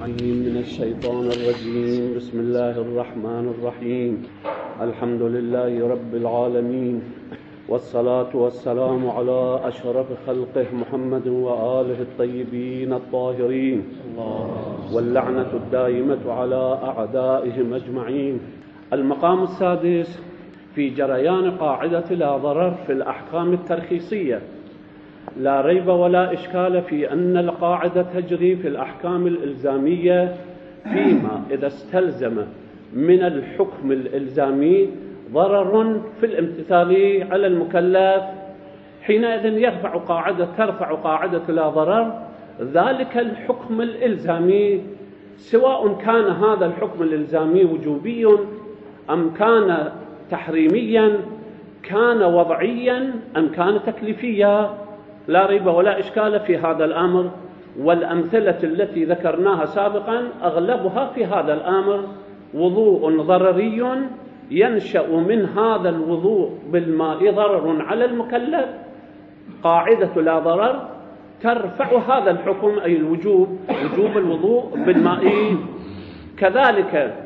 العليم من الشيطان الرجيم. بسم الله الرحمن الرحيم. الحمد لله رب العالمين، والصلاة والسلام على أشرف خلقه محمد وآله الطيبين الطاهرين، واللعنة الدائمة على أعدائهم أجمعين. المقام السادس في جريان قاعدة لا ضرر في الأحكام الترخيصية. لا ريب ولا إشكال في أن القاعدة تجري في الأحكام الإلزامية فيما إذا استلزم من الحكم الإلزامي ضرر في الامتثال على المكلف، حينئذ ترفع قاعدة لا ضرر ذلك الحكم الإلزامي، سواء كان هذا الحكم الإلزامي وجوبي أم كان تحريميا، كان وضعيا أم كان تكليفيا. لا ريب ولا إشكال في هذا الأمر، والأمثلة التي ذكرناها سابقا أغلبها في هذا الأمر. وضوء ضرري ينشأ من هذا الوضوء بالماء ضرر على المكلف، قاعدة لا ضرر ترفع هذا الحكم، أي وجوب الوضوء بالماء. كذلك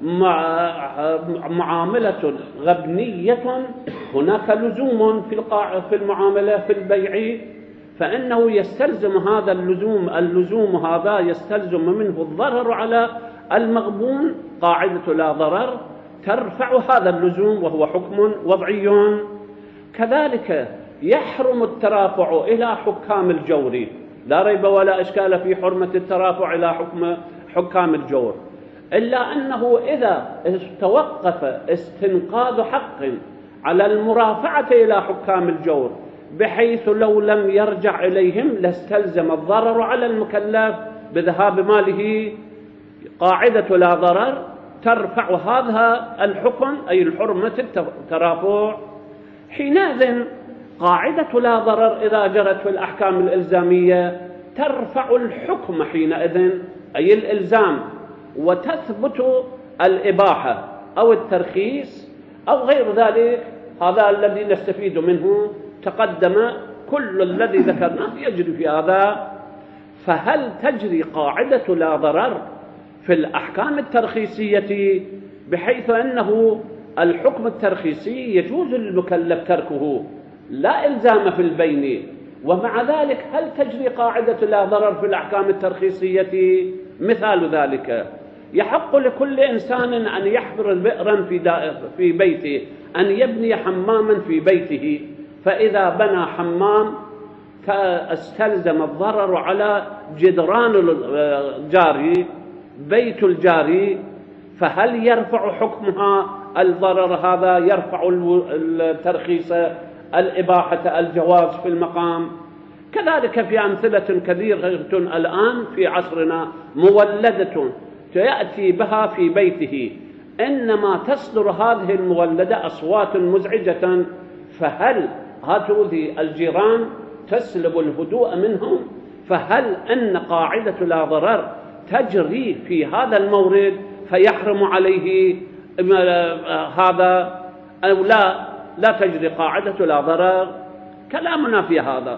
معاملة غبنية، هناك لزوم في المعاملة في البيع، فإنه يستلزم هذا اللزوم هذا يستلزم منه الضرر على المغبون، قاعدة لا ضرر ترفع هذا اللزوم وهو حكم وضعي. كذلك يحرم الترافع إلى حكام الجور. لا ريب ولا إشكال في حرمة الترافع إلى حكام الجور، إلا أنه إذا توقف استنقاذ حق على المرافعة إلى حكام الجور، بحيث لو لم يرجع إليهم لاستلزم الضرر على المكلف بذهاب ماله، قاعدة لا ضرر ترفع هذا الحكم، أي الحرمة الترافع. حينئذ قاعدة لا ضرر إذا جرت في الأحكام الإلزامية ترفع الحكم حينئذ، أي الإلزام، وتثبت الإباحة أو الترخيص أو غير ذلك. هذا الذي نستفيد منه، تقدم كل الذي ذكرناه يجري في هذا. فهل تجري قاعدة لا ضرر في الأحكام الترخيصية بحيث أنه الحكم الترخيصي يجوز للمكلف تركه، لا إلزام في البين، ومع ذلك هل تجري قاعدة لا ضرر في الأحكام الترخيصية؟ مثال ذلك: يحق لكل إنسان أن يحفر بئرا في بيته، أن يبني حماما في بيته، فإذا بنى حمام استلزم الضرر على جدران الجاري، بيت الجاري، فهل يرفع حكمها الضرر هذا، يرفع الترخيص الإباحة الجواز في المقام؟ كذلك في أمثلة كثيرة الآن في عصرنا، مولدة يأتي بها في بيته، إنما تصدر هذه المولدة أصوات مزعجة، فهل هذه الجيران تسلب الهدوء منهم؟ فهل أن قاعدة لا ضرر تجري في هذا المورد فيحرم عليه هذا، أو لا تجري قاعدة لا ضرر؟ كلامنا في هذا.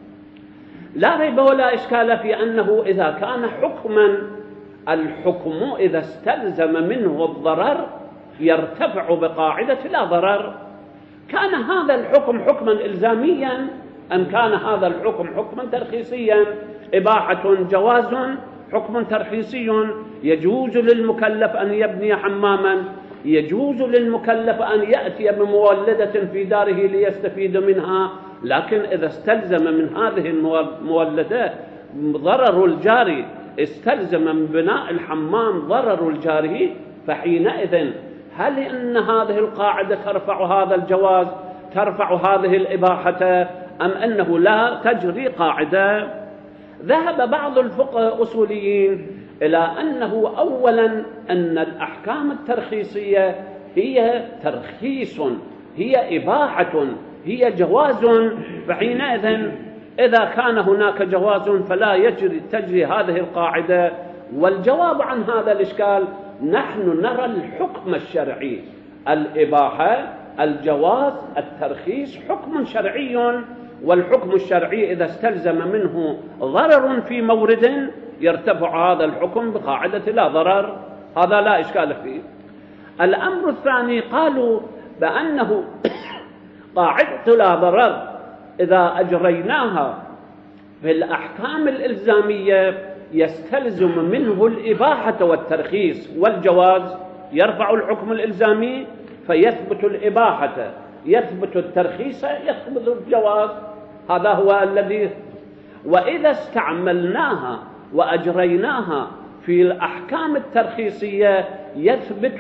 لا ريب ولا إشكال في أنه إذا كان حكما، الحكم إذا استلزم منه الضرر يرتفع بقاعدة لا ضرر. كان هذا الحكم حكما إلزاميا أم كان هذا الحكم حكما ترخيصيا؟ إباحة جواز حكم ترخيصي، يجوز للمكلف أن يبني حماما، يجوز للمكلف أن يأتي بمولدة في داره ليستفيد منها، لكن إذا استلزم من هذه المولدة ضرر الجاري، استلزم من بناء الحمام ضرر الجاري، فحينئذ هل إن هذه القاعدة ترفع هذا الجواز، ترفع هذه الإباحة، أم أنه لا تجري قاعدة؟ ذهب بعض الفقهاء الأصوليين إلى أنه أولا أن الأحكام الترخيصية هي ترخيص، هي إباحة، هي جواز، فحينئذ إذا كان هناك جواز فلا تجري هذه القاعدة. والجواب عن هذا الإشكال: نحن نرى الحكم الشرعي، الإباحة، الجواز، الترخيص حكم شرعي، والحكم الشرعي إذا استلزم منه ضرر في مورد يرتفع هذا الحكم بقاعدة لا ضرر، هذا لا إشكال فيه. الأمر الثاني قالوا بأنه قاعدة لا ضرر إذا أجريناها في الأحكام الإلزامية يستلزم منه الإباحة والترخيص والجواز، يرفع الحكم الإلزامي فيثبت الإباحة، يثبت الترخيص، يثبت الجواز، هذا هو الذي. وإذا استعملناها وأجريناها في الأحكام الترخيصية يثبت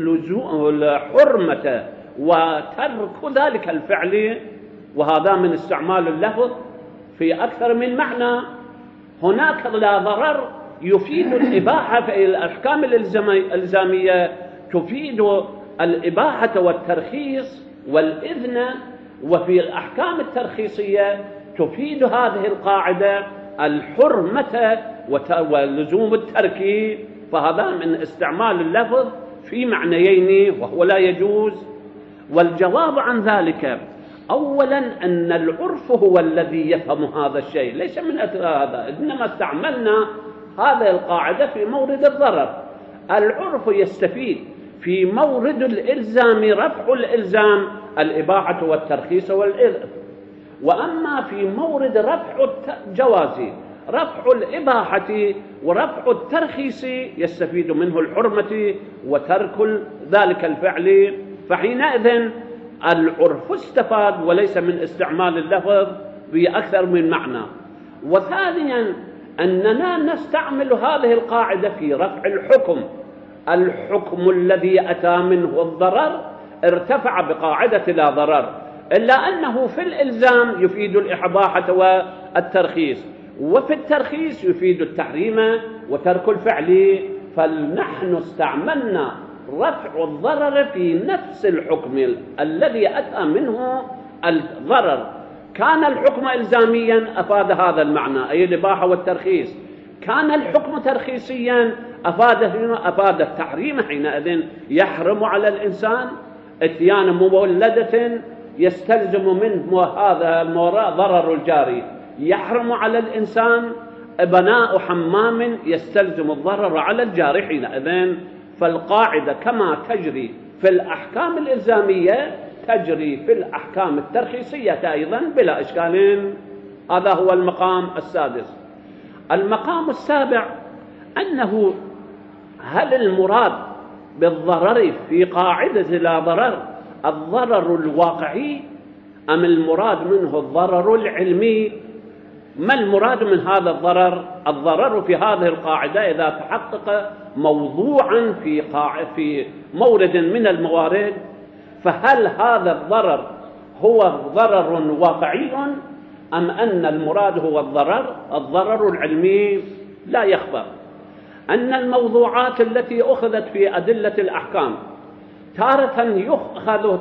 الحرمة وترك ذلك الفعل، وهذا من استعمال اللفظ في أكثر من معنى. هناك لا ضرر يفيد الإباحة في الأحكام الإلزامية، تفيد الإباحة والترخيص والإذن، وفي الأحكام الترخيصية تفيد هذه القاعدة الحرمة ولزوم الترك، فهذا من استعمال اللفظ في معنيين وهو لا يجوز. والجواب عن ذلك أولا أن العرف هو الذي يفهم هذا الشيء، ليس من أثر هذا، إنما استعملنا هذه القاعدة في مورد الضرر. العرف يستفيد في مورد الإلزام، رفع الإلزام الإباحة والترخيص والإذن، وأما في مورد رفع الجواز رفع الإباحة ورفع الترخيص يستفيد منه الحرمة وترك ذلك الفعل، فحينئذ العرف استفاد وليس من استعمال اللفظ بأكثر من معنى. وثانيا أننا نستعمل هذه القاعدة في رفع الحكم، الحكم الذي أتى منه الضرر ارتفع بقاعدة لا ضرر، إلا أنه في الإلزام يفيد الإباحة والترخيص، وفي الترخيص يفيد التحريم وترك الفعل، فنحن استعملنا رفع الضرر في نفس الحكم الذي أتى منه الضرر. كان الحكم إلزاميا أفاد هذا المعنى أي الإباحة والترخيص، كان الحكم ترخيصيا أفاد التحريم، حينئذ يحرم على الإنسان اتيان مولدة يستلزم منه هذا ضرر الجاري، يحرم على الإنسان بناء حمام يستلزم الضرر على الجاري حينئذ. فالقاعدة كما تجري في الأحكام الإلزامية تجري في الأحكام الترخيصية أيضا بلا إشكال. هذا هو المقام السادس. المقام السابع أنه هل المراد بالضرر في قاعدة لا ضرر الضرر الواقعي أم المراد منه الضرر العلمي؟ ما المراد من هذا الضرر؟ الضرر في هذه القاعدة إذا تحقق موضوعا في مورد من الموارد، فهل هذا الضرر هو ضرر واقعي أم أن المراد هو الضرر العلمي؟ لا يخفى أن الموضوعات التي أخذت في أدلة الأحكام تارة يؤخذ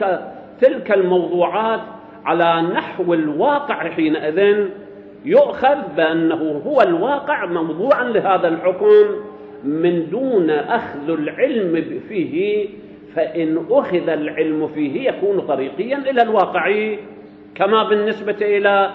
تلك الموضوعات على نحو الواقع، حينئذ يؤخذ بأنه هو الواقع موضوعا لهذا الحكم من دون أخذ العلم فيه، فإن أخذ العلم فيه يكون طريقيا إلى الواقع، كما بالنسبة إلى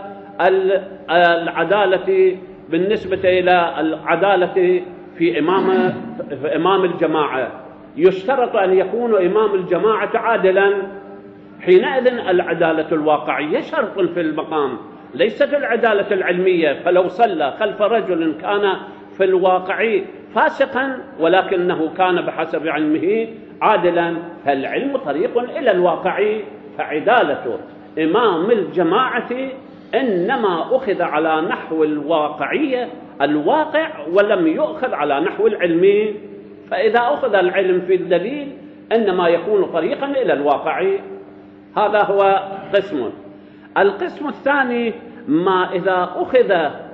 العدالة، بالنسبة إلى العدالة في إمام الجماعة يشترط أن يكون إمام الجماعة عادلا، حينئذ العدالة الواقعية شرط في المقام، ليست العدالة العلمية. فلو صلى خلف رجل كان في الواقع فاسقا ولكنه كان بحسب علمه عادلا، فالعلم طريق إلى الواقع، فعدالة إمام الجماعة إنما أخذ على نحو الواقعية الواقع ولم يؤخذ على نحو العلم، فإذا أخذ العلم في الدليل إنما يكون طريقا إلى الواقع. هذا هو قسم. القسم الثاني ما إذا أخذ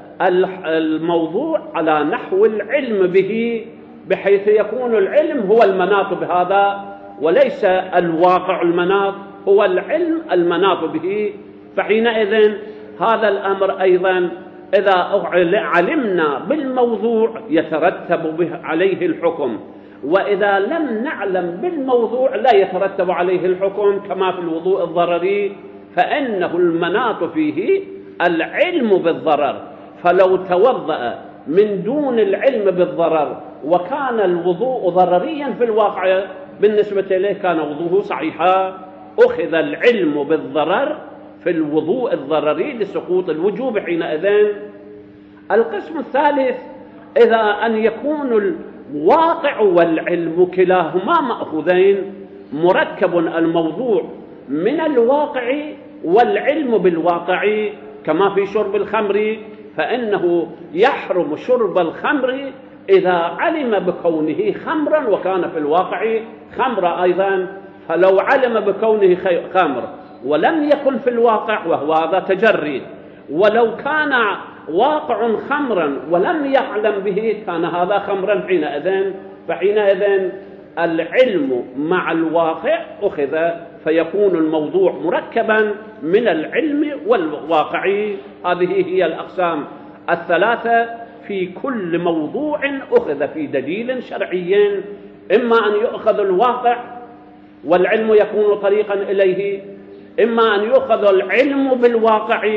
الموضوع على نحو العلم به، بحيث يكون العلم هو المناط بهذا وليس الواقع المناط، هو العلم المناط به، فحينئذ هذا الأمر أيضا إذا علمنا بالموضوع يترتب به عليه الحكم، وإذا لم نعلم بالموضوع لا يترتب عليه الحكم، كما في الوضوء الضرري فإنه المناط فيه العلم بالضرر، فلو توضأ من دون العلم بالضرر، وكان الوضوء ضرريا في الواقع بالنسبة إليه كان وضوءه صحيحا، أخذ العلم بالضرر في الوضوء الضرري لسقوط الوجوب حينئذ. القسم الثالث إذا أن يكون الواقع والعلم كلاهما مأخوذين، مركب الموضوع من الواقع والعلم بالواقع، كما في شرب الخمر، فإنه يحرم شرب الخمر إذا علم بكونه خمرا وكان في الواقع خمر أيضا. فلو علم بكونه خمر ولم يكن في الواقع وهو هذا تجري، ولو كان واقع خمرا ولم يعلم به كان هذا خمرا حينئذ. فحينئذ العلم مع الواقع أخذ، فيكون الموضوع مركبا من العلم والواقع. هذه هي الأقسام الثلاثة في كل موضوع أخذ في دليل شرعي، إما أن يؤخذ الواقع والعلم يكون طريقا إليه، إما أن يؤخذ العلم بالواقع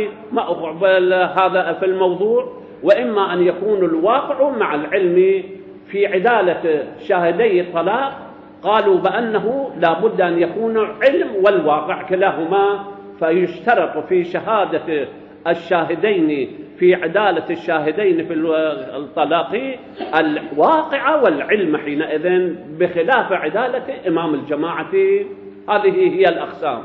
هذا في الموضوع، وإما أن يكون الواقع مع العلم. في عدالة شاهدي الطلاق قالوا بأنه لا بد أن يكون علم والواقع كلاهما، فيشترط في شهادة الشاهدين في عدالة الشاهدين في الطلاق الواقع والعلم حينئذ، بخلاف عدالة إمام الجماعة. هذه هي الأقسام.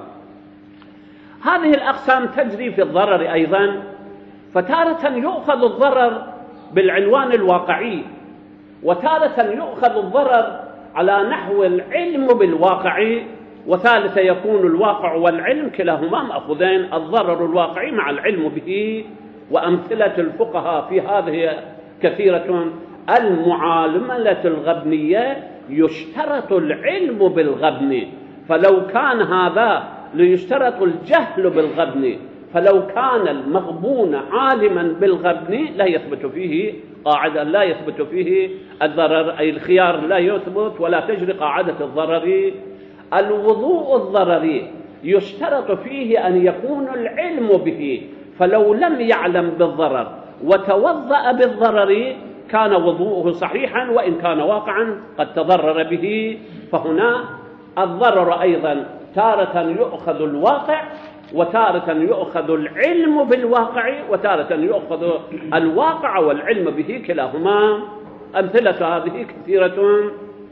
هذه الأقسام تجري في الضرر أيضا، فتارة يؤخذ الضرر بالعنوان الواقعي، وتارة يؤخذ الضرر على نحو العلم بالواقع، وثالثة يكون الواقع والعلم كلاهما مأخوذين، الضرر الواقعي مع العلم به. وأمثلة الفقهاء في هذه كثيرة. المعاملة الغبنية يشترط العلم بالغبن، فلو كان هذا ليشترط الجهل بالغبن، فلو كان المغبون عالما بالغبن لا يثبت فيه قاعدة، لا يثبت فيه الضرر، أي الخيار لا يثبت ولا تجري قاعدة الضرر. الوضوء الضرري يشترط فيه أن يكون العلم به، فلو لم يعلم بالضرر وتوضأ بالضرر كان وضوءه صحيحا وإن كان واقعا قد تضرر به. فهنا الضرر أيضا تارة يؤخذ الواقع، وتارة يؤخذ العلم بالواقع، وتارة يؤخذ الواقع والعلم به كلاهما. أمثلة هذه كثيرة.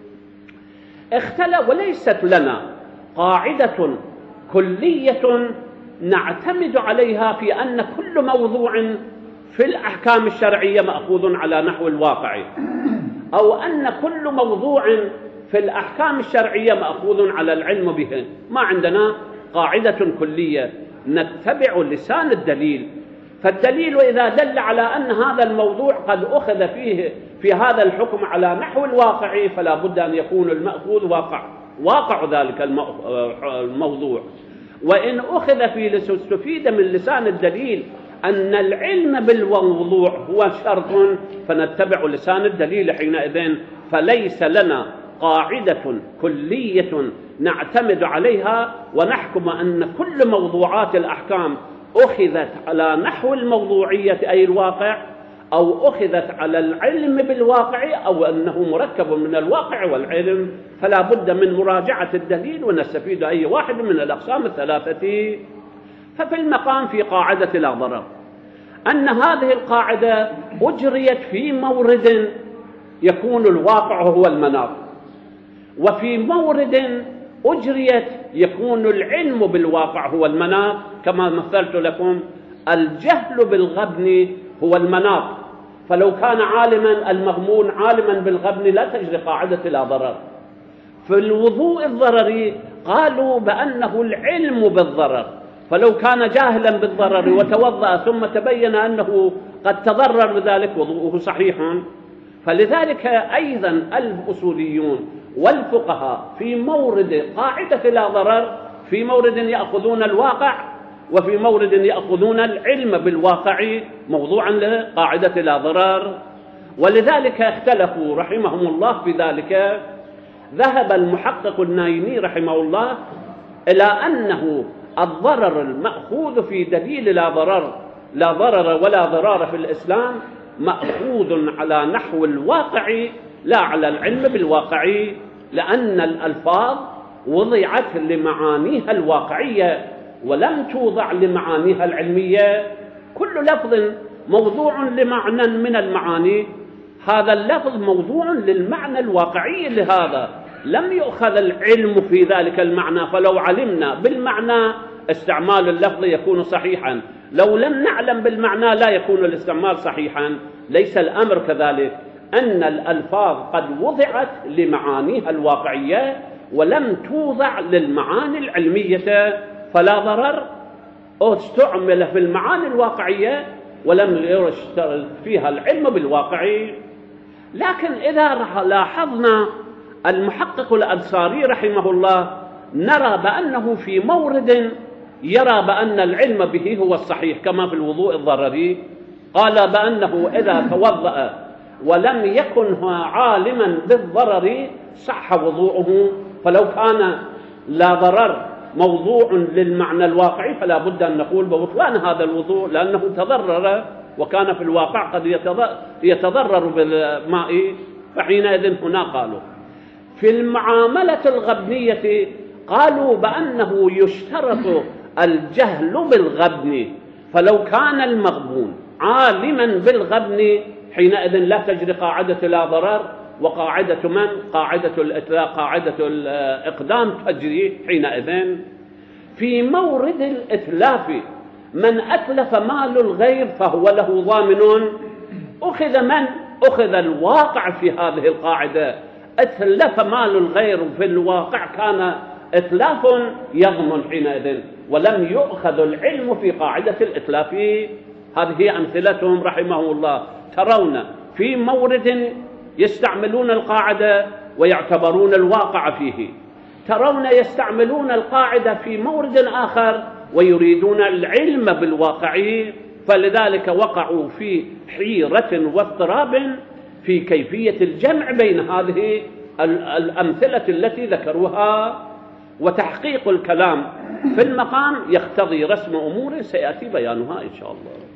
وليست لنا قاعدة كلية نعتمد عليها في أن كل موضوع في الأحكام الشرعية مأخوذ على نحو الواقع، أو أن كل موضوع في الأحكام الشرعية مأخوذ على العلم به. ما عندنا قاعدة كلية، نتبع لسان الدليل. فالدليل إذا دل على أن هذا الموضوع قد أخذ فيه في هذا الحكم على نحو الواقع، فلا بد أن يكون المأخوذ واقع ذلك الموضوع. وإن أخذ فيه لتستفيد من لسان الدليل أن العلم بالموضوع هو شرط، فنتبع لسان الدليل حينئذ. فليس لنا قاعدة كلية نعتمد عليها ونحكم أن كل موضوعات الأحكام أخذت على نحو الموضوعية أي الواقع، أو أخذت على العلم بالواقع، أو أنه مركب من الواقع والعلم. فلا بد من مراجعة الدليل ونستفيد أي واحد من الأقسام الثلاثة. ففي المقام في قاعدة لا ضرر أن هذه القاعدة أجريت في مورد يكون الواقع هو المناط، وفي مورد أجريت يكون العلم بالواقع هو المناط. كما مثلت لكم الجهل بالغبن هو المناط، فلو كان عالما المغمون عالما بالغبن لا تجري قاعدة لا ضرر. في الوضوء الضرري قالوا بأنه العلم بالضرر، فلو كان جاهلا بالضرر وتوضأ ثم تبين أنه قد تضرر بذلك وضوءه صحيح. فلذلك أيضا الأصوليون والفقهاء في مورد قاعدة لا ضرر في مورد يأخذون الواقع، وفي مورد يأخذون العلم بالواقع موضوعا لقاعدة لا ضرر. ولذلك اختلفوا رحمهم الله في ذلك. ذهب المحقق النايمي رحمه الله إلى أنه الضرر المأخوذ في دليل لا ضرر ولا ضرار في الإسلام مأخوذ على نحو الواقعي لا على العلم بالواقعي، لأن الألفاظ وضعت لمعانيها الواقعية ولم توضع لمعانيها العلمية. كل لفظ موضوع لمعنى من المعاني، هذا اللفظ موضوع للمعنى الواقعي لهذا، لم يؤخذ العلم في ذلك المعنى. فلو علمنا بالمعنى استعمال اللفظ يكون صحيحا، لو لم نعلم بالمعنى لا يكون الاستعمال صحيحا. ليس الأمر كذلك، أن الألفاظ قد وضعت لمعانيها الواقعية ولم توضع للمعاني العلمية، فلا ضرر. استعمل في المعاني الواقعية ولم يشترط فيها العلم بالواقعي. لكن إذا لاحظنا المحقق الأنصاري رحمه الله نرى بأنه في مورد يرى بأن العلم به هو الصحيح، كما في الوضوء الضرري قال بأنه إذا توضأ ولم يكن عالما بالضرر صح وضوءه. فلو كان لا ضرر موضوع للمعنى الواقعي فلا بد أن نقول ببطلان هذا الوضوء، لأنه تضرر وكان في الواقع قد يتضرر بالماء. فحينئذ هنا قالوا في المعاملة الغبنية قالوا بأنه يشترط الجهل بالغبن، فلو كان المغبون عالما بالغبن حينئذ لا تجري قاعدة لا ضرر، وقاعدة من؟ قاعدة الإطلاق، قاعدة الإقدام تجري حينئذ. في مورد الإتلاف من أتلف مال الغير فهو له ضامن. أخذ من؟ أخذ الواقع في هذه القاعدة، أتلف مال الغير في الواقع كان إتلاف يضمن حينئذ، ولم يؤخذ العلم في قاعدة الإتلاف. هذه أمثلتهم رحمه الله. ترون في مورد يستعملون القاعدة ويعتبرون الواقع فيه، ترون يستعملون القاعدة في مورد آخر ويريدون العلم بالواقع، فلذلك وقعوا في حيرة واضطراب في كيفية الجمع بين هذه الأمثلة التي ذكروها. وتحقيق الكلام في المقام يقتضي رسم أمور سيأتي بيانها إن شاء الله.